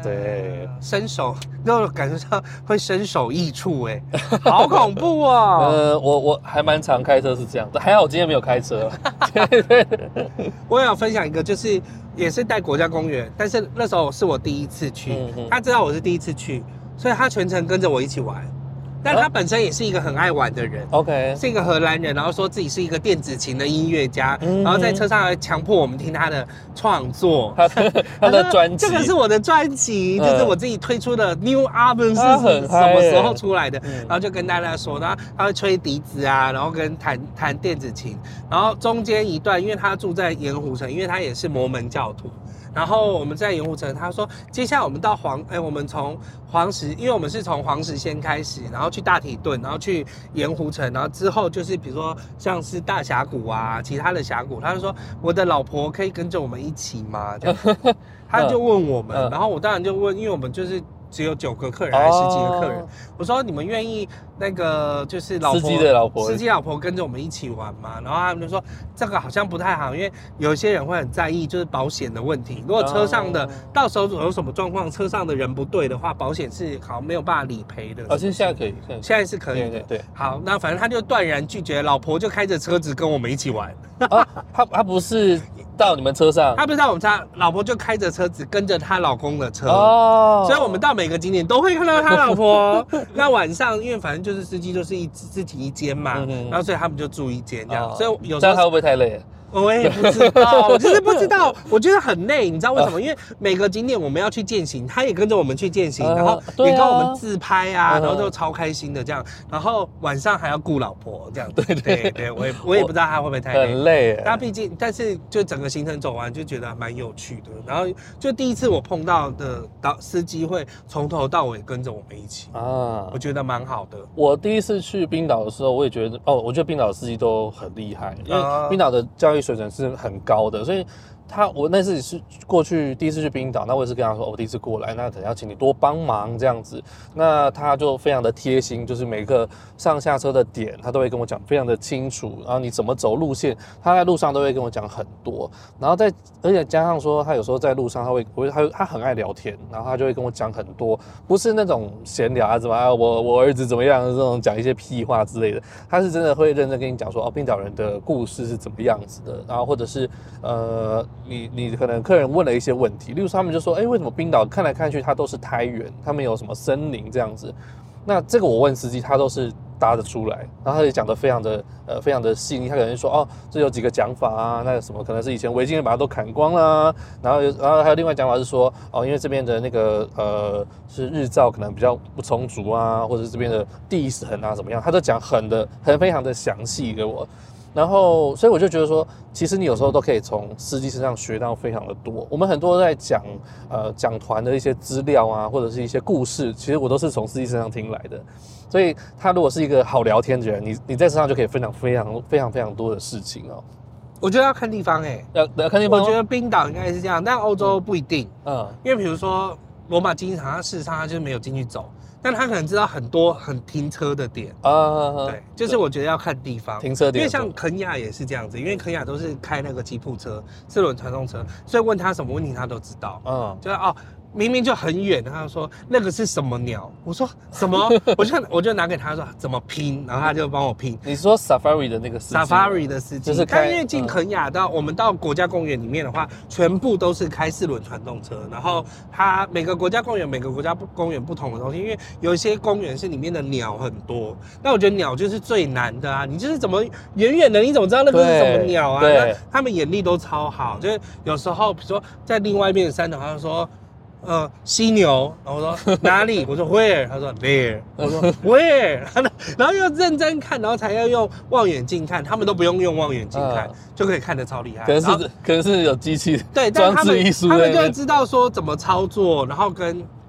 对， 身手，那我感觉上会身首异处，哎，好恐怖哦。 呃，我我还蛮常开车是这样的，还好我今天没有开车。对对。 我也要分享一个，就是也是带国家公园，但是那时候是我第一次去，嗯嗯他知道我是第一次去，所以他全程跟着我一起玩。但他本身也是一个很爱玩的人 ，OK， 是一个荷兰人，然后说自己是一个电子琴的音乐家，嗯、然后在车上还强迫我们听他的创作， 他的他的专辑， 这个是我的专辑，嗯、就是我自己推出的 new album 是什么时候出来的，然后就跟大家说，然后他会吹笛子啊，然后跟弹弹电子琴，然后中间一段，因为他住在盐湖城，因为他也是摩门教徒。然后我们在盐湖城，他说接下来我们到黄，哎，我们从黄石，因为我们是从黄石先开始，然后去大体顿，然后去盐湖城，然后之后就是比如说像是大峡谷啊，其他的峡谷，他就说我的老婆可以跟着我们一起吗？这样，他就问我们，然后我当然就问，因为我们就是只有九个客人还是十几个客人，哦、我说你们愿意那个就是老婆司机的老婆， 司机老婆跟着我们一起玩嘛？然后他们就说这个好像不太好，因为有些人会很在意就是保险的问题。如果车上的、哦、到时候有什么状况，车上的人不对的话，保险是好没有办法理赔的。 而且、哦、现在可以， 现在是可以的。 对对对。 好，那反正他就断然拒绝，老婆就开着车子跟我们一起玩。 啊，他他不是到你们车上， 他不是到我们车，老婆就开着车子跟着她老公的车。哦。所以我们到每个景点都会看到他老婆。那晚上因为反正就是司机就是一自己一间嘛，嗯、然后所以他们就住一间这样。哦、所以有时候这样他会不会太累？ 我也不知道，我就是不知道，我觉得很累，你知道为什么？因为每个景点我们要去践行，他也跟着我们去践行，然后也跟我们自拍啊，然后就超开心的这样。然后晚上还要顾老婆这样。对对对，我也我也不知道他会不会太累。 很累。 他毕竟，但是就整个行程走完就觉得蛮有趣的。然后就第一次我碰到的导司机会从头到尾跟着我们一起啊，我觉得蛮好的。 我第一次去冰岛的时候，我也觉得哦，我觉得冰岛的司机都很厉害，因为冰岛的教育水准是很高的，所以他我那次是过去第一次去冰岛，那我也是跟他说，我、哦、第一次过来，那可能要请你多帮忙这样子。那他就非常的贴心，就是每个上下车的点，他都会跟我讲非常的清楚，然后你怎么走路线，他在路上都会跟我讲很多。然后再而且加上说，他有时候在路上他会，我他他很爱聊天，然后他就会跟我讲很多，不是那种闲聊啊，怎么啊，我我儿子怎么样这种讲一些屁话之类的，他是真的会认真跟你讲说，哦，冰岛人的故事是怎么样子的，然后或者是呃。你你可能客人问了一些问题，例如说他们就说，哎、欸，为什么冰岛看来看去它都是苔原，它没有什么森林这样子？那这个我问司机，他都是答得出来，然后他也讲得非常的呃非常的细腻。他可能说，哦，这有几个讲法啊，那什么可能是以前维京人把它都砍光啦，然后然后还有另外讲法是说，哦，因为这边的那个呃是日照可能比较不充足啊，或者是这边的地层啊怎么样，他都讲很的很非常的详细给我。然后，所以我就觉得说，其实你有时候都可以从司机身上学到非常的多。我们很多在讲，呃，讲团的一些资料啊，或者是一些故事，其实我都是从司机身上听来的。所以他如果是一个好聊天的人，你你在身上就可以分享非常非常非常多的事情哦。 我觉得要看地方哎、 欸，要要看地方。 我觉得冰岛应该是这样，但欧洲不一定。嗯，因为比如说罗马竞技场，它事实上它就是没有进去走。但他可能知道很多很停车的点啊，对，就是我觉得要看地方停车点， 因为像肯亚也是这样子，因为肯亚都是开那个吉普车、四轮传动车，所以问他什么问题他都知道，嗯，就是哦。明明就很远，他就说那个是什么鸟？我说什么？我就我就拿给他说怎么拼，然后他就帮我拼。 你说 Safari 的那个司机 ，Safari 的司机， 就是开因为进肯亚到、嗯、我们到国家公园里面的话，全部都是开四轮传动车。然后它每个国家公园每个国家公园不同的东西，因为有一些公园是里面的鸟很多，那我觉得鸟就是最难的啊！你就是怎么远远的你怎么知道那个是什么鸟啊？那他们眼力都超好，就是有时候比如说在另外一边的山头，他就说。呃，犀牛，然后我说哪里？我说 where， 他说 there， 我说 where， 然后又认真看，然后才要用望远镜看，他们都不用用望远镜看，嗯、就可以看得超厉害。 可能是可能是有机器对装置艺术，他们就会知道说怎么操作，然后跟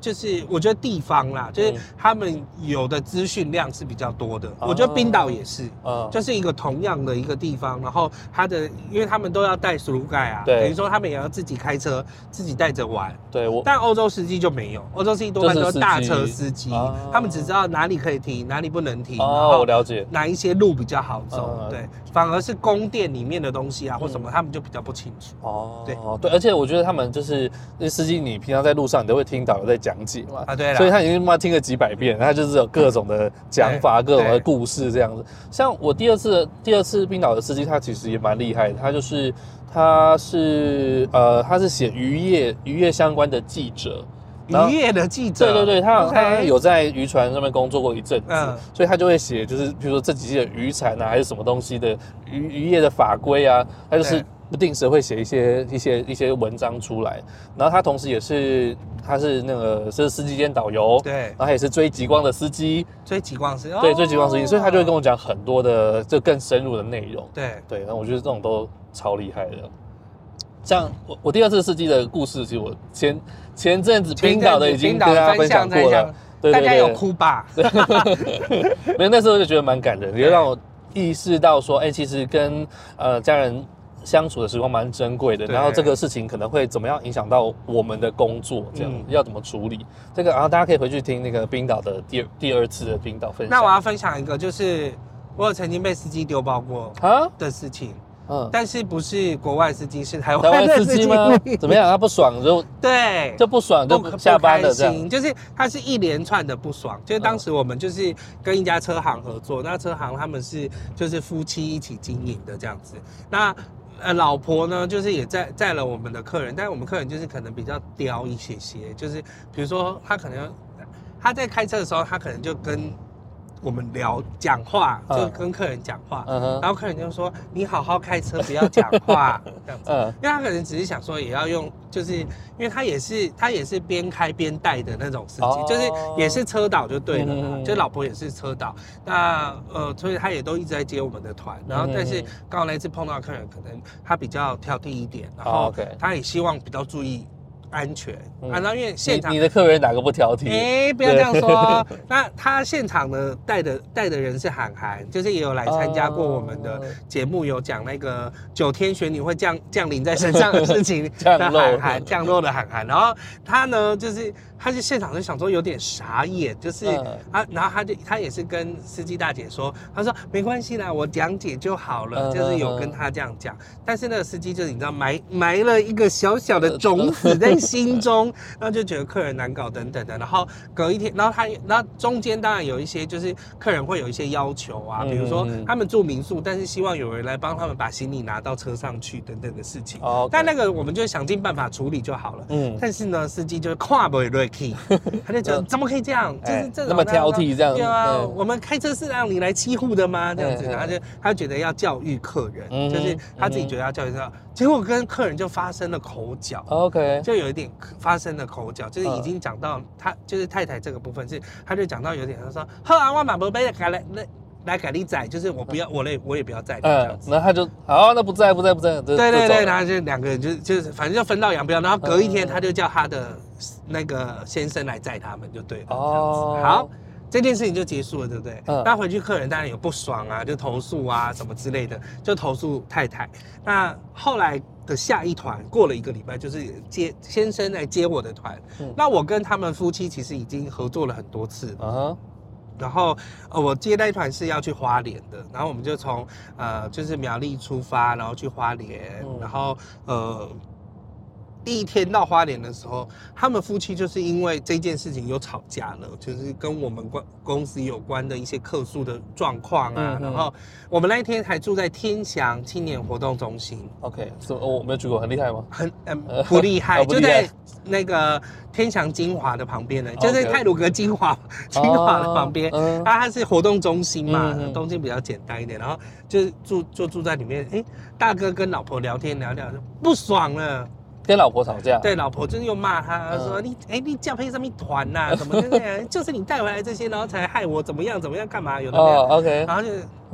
就是我觉得地方啦，就是他们有的资讯量是比较多的。嗯、我觉得冰岛也是，嗯，就是一个同样的一个地方，然后它的，因为他们都要带输入盖啊，等于说他们也要自己开车，自己带着玩。 对，我但欧洲司机就没有，欧洲司机多半都是大车司机，啊、他们只知道哪里可以停，哪里不能停， 哦，我了解， 哪一些路比较好走，嗯、对，反而是宫殿里面的东西啊或什么，嗯、他们就比较不清楚。哦，对对，而且我觉得他们就是那司机，你平常在路上你都会听导游在讲解嘛， 啊对啦， 所以他已经妈听了几百遍，他就是有各种的讲法、各种的故事这样子。像我第二次第二次冰岛的司机，他其实也蛮厉害的，他就是他是呃他是写渔业渔业相关的记者。 渔业的记者， 对对对，他他有在渔船上面工作过一阵子，嗯、所以他就会写，就是比如说这几季的渔产啊，还是什么东西的渔渔业的法规啊，他就是不定时会写一些一些一些文章出来。然后他同时也是他是那个是司机兼导游， 对， 然后他也是追极光的司机， 追极光司机， 对，追极光司机，所以他就会跟我讲很多的就更深入的内容， 对对，然后我觉得这种都超厉害的。像我我第二次司机的故事，其实我前前阵子冰岛的已经跟大家分享过了， 对对对，大家有哭吧？ 没有，那时候就觉得蛮感人，也让我意识到说，哎、欸，其实跟呃家人相处的时光蛮珍贵的。然后这个事情可能会怎么样影响到我们的工作，这样、嗯、要怎么处理？这个，然后大家可以回去听那个冰岛的第第二次的冰岛分享。 那我要分享一个，就是我有曾经被司机丢包过啊的事情。嗯，但是不是国外司机，是台湾的司机吗？怎么样？他不爽就对， 就不爽就下班了这样。 就是他是一连串的不爽，就是当时我们就是跟一家车行合作，那车行他们是就是夫妻一起经营的这样子。那呃老婆呢，就是也载载了我们的客人，但是我们客人就是可能比较刁一些些，就是比如说他可能他在开车的时候，他可能就跟我们聊讲话，就跟客人讲话，嗯、然后客人就说：“你好好开车，不要讲话。”这样子，嗯、因为他可能只是想说，也要用，就是因为他也是他也是边开边带的那种司机，哦、就是也是车导就对了啦，嗯、就老婆也是车导，那呃，所以他也都一直在接我们的团，然后但是刚好那次碰到客人，可能他比较挑剔一点，然后他也希望比较注意安全、嗯、啊，那因为现场你, 你的客人哪个不挑剔？ 哎、欸，不要这样说。那他现场的带的带的人是韩寒，就是也有来参加过我们的节目，有讲那个九天玄女会降降临在身上的事情的韩寒，降落的韩寒。然后他呢，就是他就现场就想说有点傻眼，就是他、嗯，然后他就他也是跟司机大姐说，他说没关系啦，我讲解就好了，嗯、就是有跟他这样讲。但是那个司机就是你知道埋埋了一个小小的种子在心中，然后就觉得客人难搞等等的。然后隔一天，然后他，然后中间当然有一些就是客人会有一些要求啊，比如说他们住民宿，但是希望有人来帮他们把行李拿到车上去等等的事情。哦、okay 但那个我们就想尽办法处理就好了。嗯。但是呢，司机就是跨不瑞 key， 他就觉得怎么可以这样？就是这种那么挑剔这样。 对啊，我们开车是让你来欺负的吗？这样子，他就他觉得要教育客人，嗯、就是他自己觉得要教育客人。结果跟客人就发生了口角 ，OK， 就有一点发生了口角，就是已经讲到他就是太太这个部分是，他就讲到有点他说，好啊，我马不被改来来来改你载，就是我不要我累我也不要载你这样子， 然后他就好，那不在不在不在， 对对对，然后就两个人就就是反正就分道扬镳，然后隔一天他就叫他的那个先生来载他们就对了，这样子好。这件事情就结束了，对不对？嗯。那回去客人当然有不爽啊，就投诉啊什么之类的，就投诉太太。那后来的下一团过了一个礼拜，就是接先生来接我的团。嗯。那我跟他们夫妻其实已经合作了很多次。啊。然后呃，我接那一团是要去花莲的，然后我们就从呃就是苗栗出发，然后去花莲，嗯、然后呃。第一天到花莲的时候，他们夫妻就是因为这件事情有吵架了，就是跟我们公司有关的一些客诉的状况啊。嗯、然后我们那一天还住在天祥青年活动中心。 OK， 是我没有去过，很厉害吗？ 很嗯不厉害，就在那个天祥精华的旁边呢， okay. 就是太鲁阁精华精华的旁边。嗯、啊，它是活动中心嘛，嗯、东西比较简单一点，然后就住就住在里面。哎，大哥跟老婆聊天聊聊，不爽了。 跟老婆吵架， 对，老婆就是又骂他，嗯、说你哎、欸，你叫配上面团呐，怎么就是就是你带回来这些，然后才害我怎么样怎么样干嘛有的没有、哦、，OK， 然后就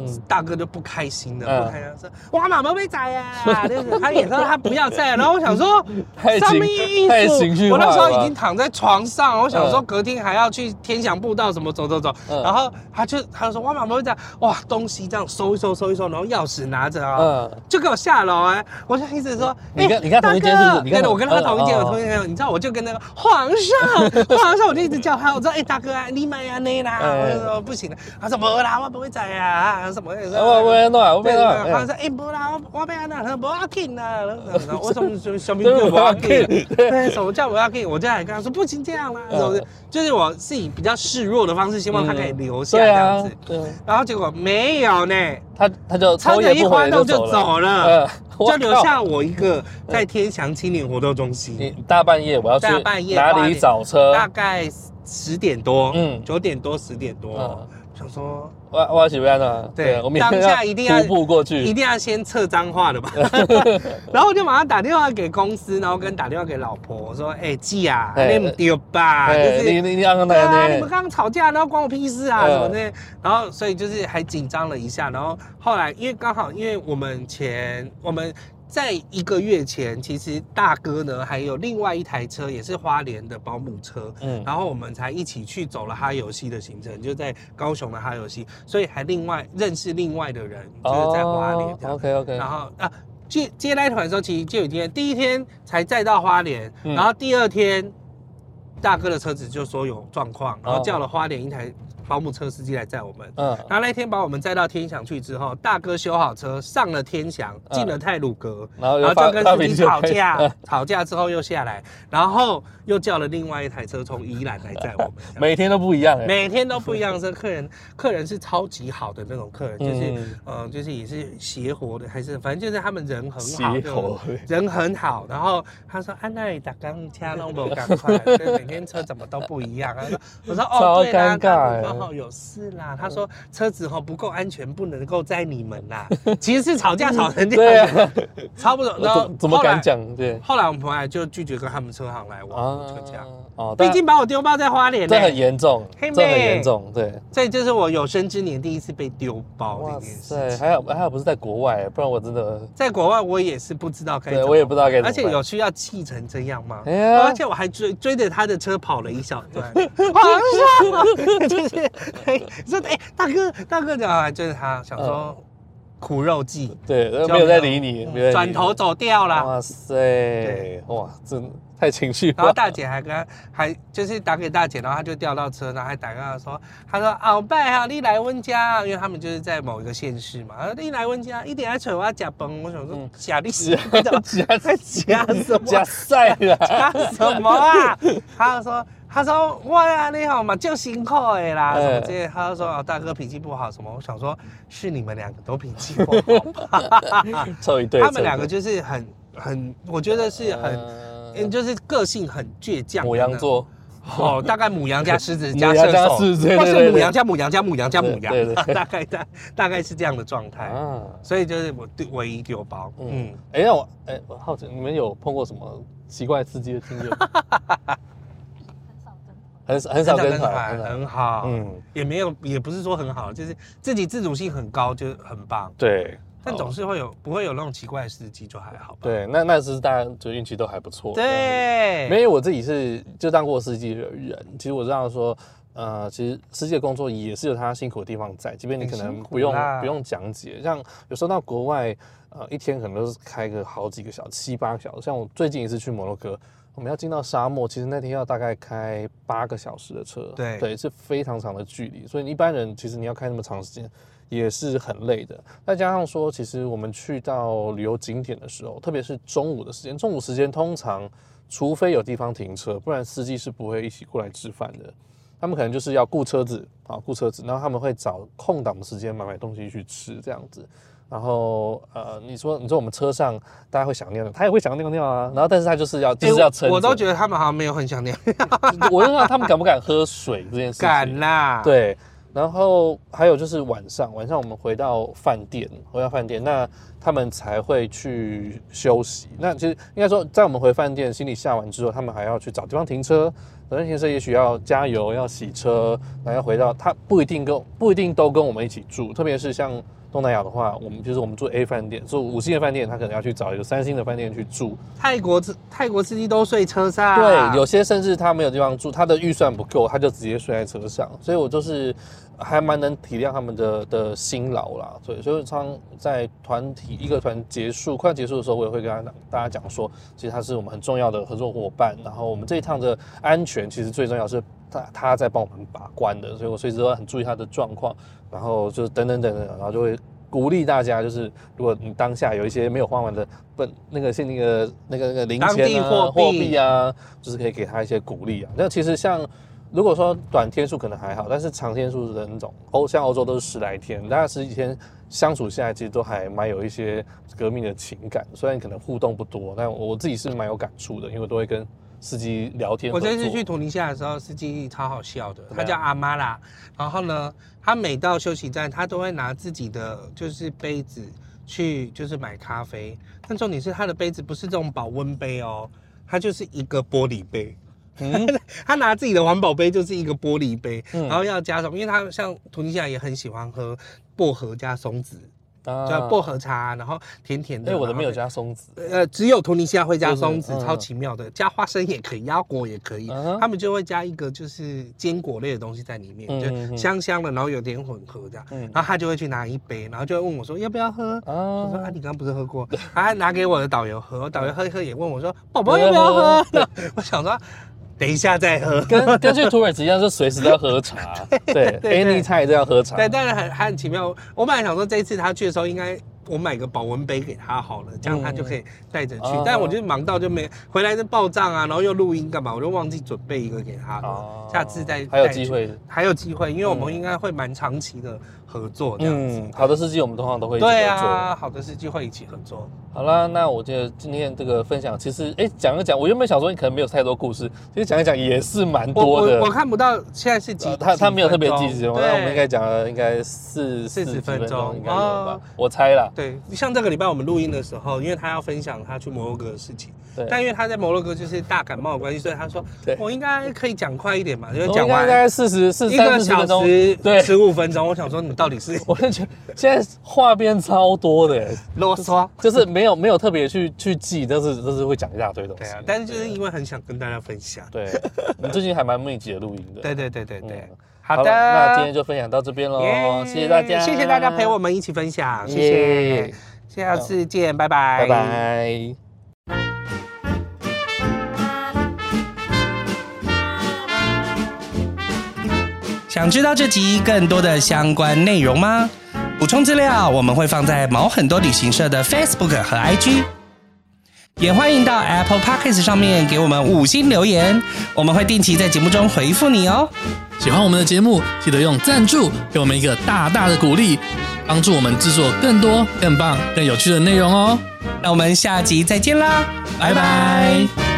嗯、大哥就不开心了，嗯、不开心说哇妈妈被宰呀，就是他也说他不要宰，然后我想说上面艺术，我那时候已经躺在床上，我想说隔天还要去天祥步道什么走走走，嗯、然后他就他就说哇妈妈被宰，哇东西这样收一收收一收，然后钥匙拿着啊，嗯、就给我下楼哎，我就一直说你跟你跟同一间是不是？ 对的，我跟他同一间，我同一间，你知道我就跟那个皇上皇上，我就一直叫他，我说哎大哥啊，你买啊那啦，我就说不行了，他说没啦，我不会宰啊，什么？ 我我弄啊，我没弄。 他说：“哎，不啦，我我不要那，他不要紧啦。为什么小明哥不要紧？对，什么叫不要紧？我就还跟他说不行这样啦，什么的，就是我是以比较示弱的方式，希望他可以留下这样子。然后结果没有呢， 他他就车子一发动就走了，就留下我一个在天祥青年活动中心。 你大半夜我要去大半夜哪里找车？ 大概十点多，嗯，九点多十点多，想说。” 我我喜欢的， 对，我们当下一定要徒步过去， 一定要先测脏话的吧。然后我就马上打电话给公司，然后跟打电话给老婆，我说：“哎，姐啊，你唔对吧？就是你你你刚刚对啊，你们刚刚吵架，然后关我屁事啊什么的。”然后所以就是还紧张了一下，然后后来因为刚好因为我们前我们。在一个月前，其实大哥呢还有另外一台车，也是花莲的保姆车，嗯，然后我们才一起去走了哈游戏的行程，就在高雄的哈游戏，所以还另外认识另外的人，就是在花莲这样。 OK OK。 然后啊，接接那一团的时候，其实就有一天，第一天才载到花莲，嗯、然后第二天大哥的车子就说有状况，然后叫了花莲一台。保姆车司机来载我们，嗯，然后那天把我们载到天祥去之后，大哥修好车，上了天祥，进了太鲁阁，然后然后就跟司机吵架，吵架之后又下来，然后又叫了另外一台车从宜兰来载我们， 每天都不一样， 每天都不一样。这客人，客人是超级好的那种客人，就是呃，就是也是协活的，还是反正就是他们人很好，协活人很好。然后他说：“安奈打钢掐弄不赶快，每天车怎么都不一样。”我说：“哦，对啦，刚好有事啦。”他说：“车子哈不够安全，不能够载你们啦。”其实是吵架吵成这样，对啊，差不多。然后怎么敢讲？对， 后来我们回来就拒绝跟他们车行来往，就这样。哦，毕竟把我丢包在花莲， 这很严重，这很严重。对， 所以这是我有生之年第一次被丢包这件事。 对，还有还有不是在国外，不然我真的在国外我也是不知道该怎么办， 对我也不知道该怎么办， 而且有需要气成这样吗？哎呀，而且我还追追着他的车跑了一小段，皇上就是说哎大哥大哥，然后还追着他，想说苦肉计， 对，没有在理你， 转头走掉了。 哇塞，哇，真。太情绪化， 然后大姐还跟他还就是打给大姐，然后他就调到车，然后还打跟他说，他说鳌拜哈，你来温家，因为他们就是在某一个县市嘛，你来温家，一点来找我假崩，我想说假历史，假在假什么？ 假赛了， 假什么啊？他就说。他说：“哇，你好嘛，就辛苦的啦，什么这些。”他就说：“哦，大哥脾气不好什么。”我想说，是你们两个都脾气不好吧？ 凑一对， 他们两个就是很很，我觉得是很，嗯，就是个性很倔强。 牡羊座， 哦，大概牡羊加狮子加射手，或是牡羊加牡羊加牡羊加牡羊，大概大大概是这样的状态啊。所以就是我唯一丢包。 嗯，哎，让我哎，我好奇你们有碰过什么奇怪司机的经验吗？很很少跟团， 很好，嗯，也没有，也不是说很好，就是自己自主性很高，就很棒。 对， 但总是会有不会有那种奇怪的司机，就还好吧。 对，那那是大家就运气都还不错。 对， 没有我自己是就当过司机的人，其实我知道说，呃，其实司机的工作也是有他辛苦的地方在，即便你可能不用不用讲解，像有时候到国外，呃，一天可能都是开个好几个小时，七八个小时。像我最近一次去摩洛哥。我们要进到沙漠，其实那天要大概开八个小时的车， 对对，是非常长的距离，所以一般人其实你要开那么长时间也是很累的。再加上说，其实我们去到旅游景点的时候，特别是中午的时间，中午时间通常除非有地方停车，不然司机是不会一起过来吃饭的。他们可能就是要顾车子啊，顾车子，然后他们会找空档的时间买买东西去吃这样子。然后呃，你说你说我们车上大家会想尿尿，他也会想尿尿啊。然后但是他就是要就是要撑着。 我都觉得他们好像没有很想尿尿。 我就知道他们敢不敢喝水这件事情。 敢啦。 对， 然后还有就是晚上，晚上我们回到饭店，回到饭店，那他们才会去休息。那其实应该说，在我们回饭店行李下完之后，他们还要去找地方停车，找地方停车也许要加油、要洗车，然后要回到他不一定跟不一定都跟我们一起住，特别是像东南亚的话，我们就是我们住 A 饭店，住五星的饭店，他可能要去找一个三星的饭店去住。 泰国泰国司机都睡车上， 对，有些甚至他没有地方住，他的预算不够，他就直接睡在车上。所以我就是还蛮能体谅他们的的辛劳啦。所以，所以常在团体一个团结束快结束的时候，我也会跟他大家讲说，其实他是我们很重要的合作伙伴。然后我们这一趟的安全，其实最重要是他他在帮我们把关的，所以我随时都很注意他的状况。然后就是等等等等，然后就会鼓励大家，就是如果你当下有一些没有花完的本那个现那个那个那个零钱啊、货币啊，就是可以给他一些鼓励啊。那其实像如果说短天数可能还好，但是长天数的那种欧像欧洲都是十来天，大概十几天相处下来，其实都还蛮有一些革命的情感。虽然可能互动不多，但我自己是蛮有感触的，因为我都会跟司机聊天。 我这次去突尼西亚的时候，司机超好笑的，他叫阿妈啦。然后呢，他每到休息站，他都会拿自己的就是杯子去就是买咖啡。但重点是他的杯子不是这种保温杯哦，它就是一个玻璃杯。嗯、他拿自己的环保杯就是一个玻璃杯，嗯、然后要加什么？因为他像突尼西亚也很喜欢喝薄荷加松子。啊、叫薄荷茶，然后甜甜的。 哎，我的没有加松子。 呃，只有突尼西亚会加松子，就是、超奇妙的。加花生也可以，腰果也可以。嗯、他们就会加一个就是坚果类的东西在里面，嗯、就香香的，然后有点混合这样。嗯、然后他就会去拿一杯，然后就会问我说要不要喝。啊、我说啊，你刚刚不是喝过？他拿给我的导游喝，我导游喝一喝也问我说宝宝要不要喝？我想说。等一下再喝， 跟跟去土耳其一样，是随时都要喝茶。对 ，anytime 都要喝茶。 对，但是很还很奇妙。我本来想说这一次他去的时候，应该我买个保温杯给他好了，这样他就可以带着去。嗯、但我就忙到就没回来就报账啊，然后又录音干嘛，我就忘记准备一个给他了。哦、下次再还有机会， 还有机会，因为我们应该会蛮长期的合作这样子。 嗯、好的司机我们通常都会一起合作。 对啊，好的司机会一起合作。 好啦，那我觉得今天这个分享，其实哎讲一讲，我原本想说你可能没有太多故事，其实讲一讲也是蛮多的。 我, 我, 我看不到现在是几，呃、 他他没有特别计时，那我们应该讲了应该四四十分钟应该有吧，哦、我猜啦。 对，像这个礼拜我们录音的时候，因为他要分享他去摩洛哥的事情，对，但因为他在摩洛哥就是大感冒的关系，所以他说我应该可以讲快一点嘛，就讲完大概四十四一个小时， 对， 十五分钟。我想说你到底是， 我就觉得现在话变超多的， 啰嗦， 就是没有没有特别去。去去记，但是但是会讲一大堆东西。 对啊，但是就是因为很想跟大家分享。 对，你最近还蛮密集的录音的。 对对对对对。嗯、好的， 那今天就分享到这边喽， yeah, 谢谢大家， 谢谢大家陪我们一起分享，谢谢， yeah, 下次见，拜拜， 拜拜。 想知道这集更多的相关内容吗？补充资料我们会放在毛很多旅行社的 Facebook 和 I G， 也欢迎到 Apple Podcast 上面给我们五星留言，我们会定期在节目中回复你哦。 喜欢我们的节目，记得用赞助给我们一个大大的鼓励，帮助我们制作更多、更棒、更有趣的内容哦。 那我们下集再见啦，拜拜。